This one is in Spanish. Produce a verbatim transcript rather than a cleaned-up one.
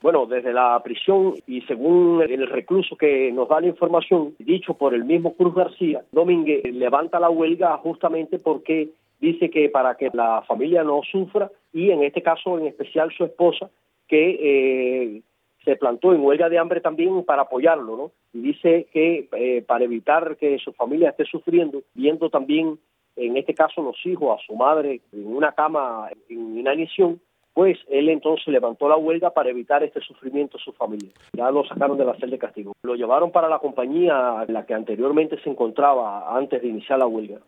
Bueno, desde la prisión y según el recluso que nos da la información, dicho por el mismo Cruz García, Domínguez levanta la huelga justamente porque dice que para que la familia no sufra, y en este caso en especial su esposa, que eh, se plantó en huelga de hambre también para apoyarlo, ¿no? Y dice que eh, para evitar que su familia esté sufriendo, viendo también, en este caso, los hijos, a su madre en una cama en inanición, pues él entonces levantó la huelga para evitar este sufrimiento a su familia. Ya lo sacaron de la celda de castigo. Lo llevaron para la compañía en la que anteriormente se encontraba antes de iniciar la huelga.